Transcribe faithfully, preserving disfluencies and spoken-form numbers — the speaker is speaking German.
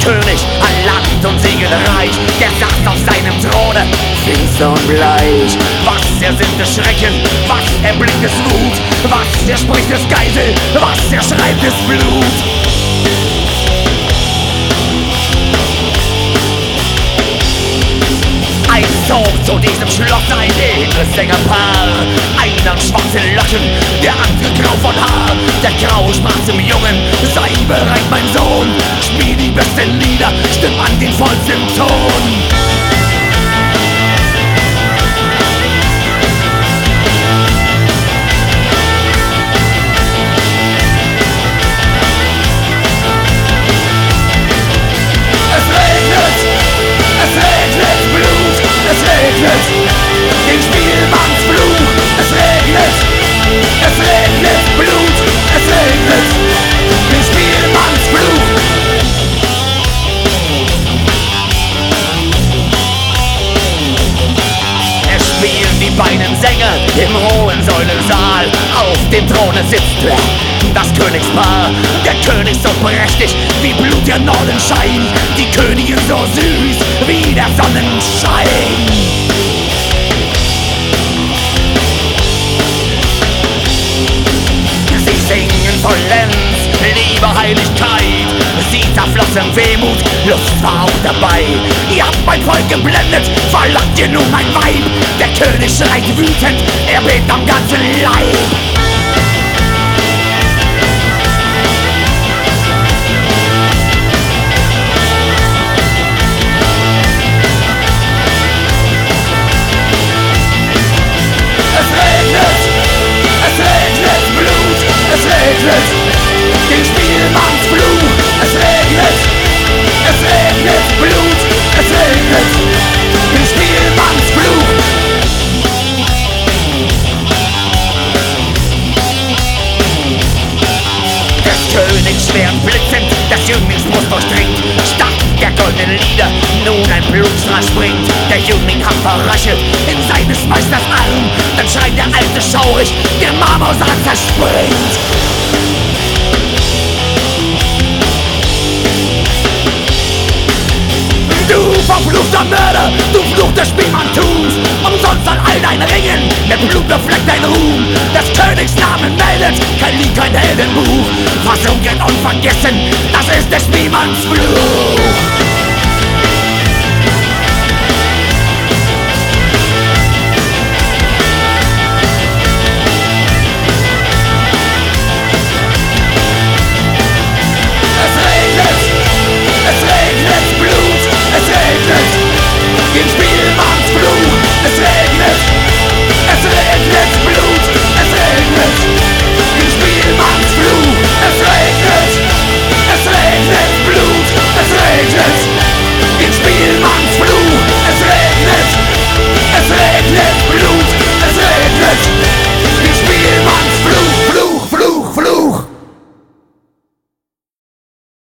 König an Land und Segel reich, der saß auf seinem Throne, finster und bleich. Was er sind des Schrecken, was er blickt des Wut, was er spricht des Geisel, was er schreibt des Blut. Ein zog zu diesem Schloss ein edles Sängerpaar. Einer schwarze Locken, der andere grau von Haar. Der Graue sprach zum Jungen: Sei bereit, mein Sohn, spiel die besten Lieder, stimm an den vollsten Ton. Den Spielmannsfluch, es regnet, es regnet Blut, es regnet, den Spielmannsfluch. Es spielen die beiden Sänger im Hohensäulensaal. Auf dem Throne sitzt das Königspaar. Der König so prächtig wie Blut der Nordenschein, die Königin so süß wie der Sonnenschein. Singen vollends, Liebe, Heiligkeit. Sie zerflossen Wehmut, Lust war auch dabei. Ihr habt mein Volk geblendet, verlangt ihr nun mein Weib? Der König schreit wütend, er bebt am ganzen Leib. Den Spielmannsfluch, es regnet, es regnet Blut, es regnet, den Spielmannsfluch. Des Königs Schwert blitzend, das Jünglingsbrust durchdringt, stark der goldenen Lieder, nun ein Blutstrahl springt. Der Jüngling hat verraschelt in seines Meisters Arm, dann schreit der Alte schaurig, der Marmorsarg zerspringt. Du verfluchter Mörder, du Fluch des Spielmanntums, umsonst an all dein Ringen, mit Blut befleckt dein Ruhm. Des Königs Namen meldet, kein Lied, kein Heldenbuch, versunken und vergessen, das ist des Spielmanns Fluch.